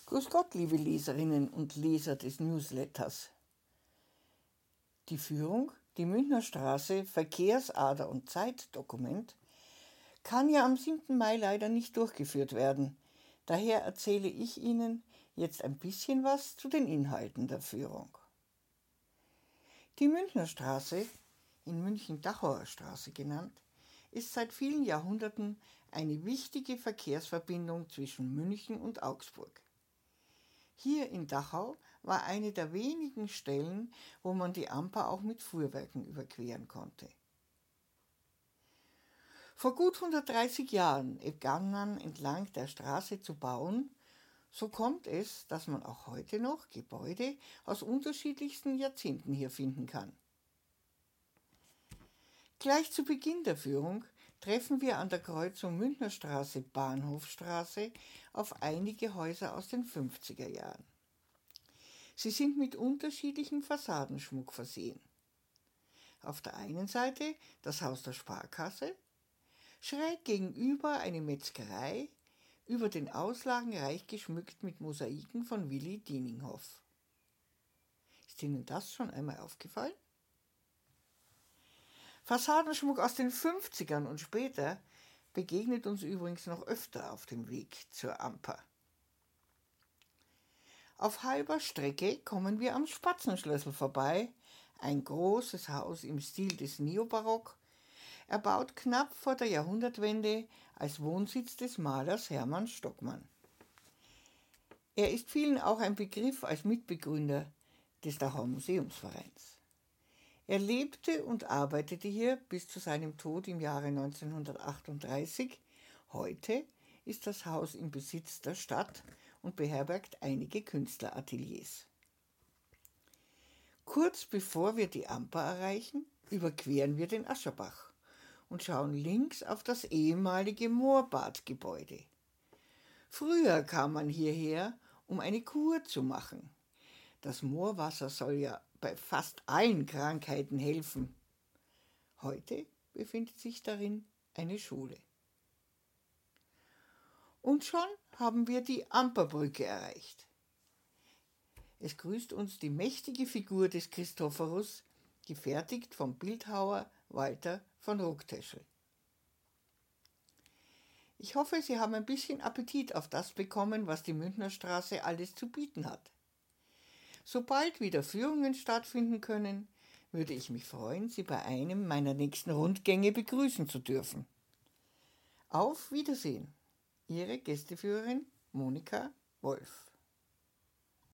Grüß Gott, liebe Leserinnen und Leser des Newsletters. Die Führung, die Münchner Straße, Verkehrsader und Zeitdokument, kann ja am 7. Mai leider nicht durchgeführt werden. Daher erzähle ich Ihnen jetzt ein bisschen was zu den Inhalten der Führung. Die Münchner Straße, in München Dachauer Straße genannt, ist seit vielen Jahrhunderten eine wichtige Verkehrsverbindung zwischen München und Augsburg. Hier in Dachau war eine der wenigen Stellen, wo man die Amper auch mit Fuhrwerken überqueren konnte. Vor gut 130 Jahren begann man entlang der Straße zu bauen. So kommt es, dass man auch heute noch Gebäude aus unterschiedlichsten Jahrzehnten hier finden kann. Gleich zu Beginn der Führung treffen wir an der Kreuzung Münchner Straße-Bahnhofstraße auf einige Häuser aus den 50er Jahren. Sie sind mit unterschiedlichem Fassadenschmuck versehen. Auf der einen Seite das Haus der Sparkasse, schräg gegenüber eine Metzgerei, über den Auslagen reich geschmückt mit Mosaiken von Willi Dieninghoff. Ist Ihnen das schon einmal aufgefallen? Fassadenschmuck aus den 50ern und später begegnet uns übrigens noch öfter auf dem Weg zur Amper. Auf halber Strecke kommen wir am Spatzenschlössl vorbei, ein großes Haus im Stil des Neobarock, erbaut knapp vor der Jahrhundertwende als Wohnsitz des Malers Hermann Stockmann. Er ist vielen auch ein Begriff als Mitbegründer des Dachauer Museumsvereins. Er lebte und arbeitete hier bis zu seinem Tod im Jahre 1938. Heute ist das Haus im Besitz der Stadt und beherbergt einige Künstlerateliers. Kurz bevor wir die Amper erreichen, überqueren wir den Ascherbach und schauen links auf das ehemalige Moorbadgebäude. Früher kam man hierher, um eine Kur zu machen. Das Moorwasser soll ja bei fast allen Krankheiten helfen. Heute befindet sich darin eine Schule. Und schon haben wir die Amperbrücke erreicht. Es grüßt uns die mächtige Figur des Christophorus, gefertigt vom Bildhauer Walter von Ruckteschel. Ich hoffe, Sie haben ein bisschen Appetit auf das bekommen, was die Münchner Straße alles zu bieten hat. Sobald wieder Führungen stattfinden können, würde ich mich freuen, Sie bei einem meiner nächsten Rundgänge begrüßen zu dürfen. Auf Wiedersehen! Ihre Gästeführerin Monika Wolf.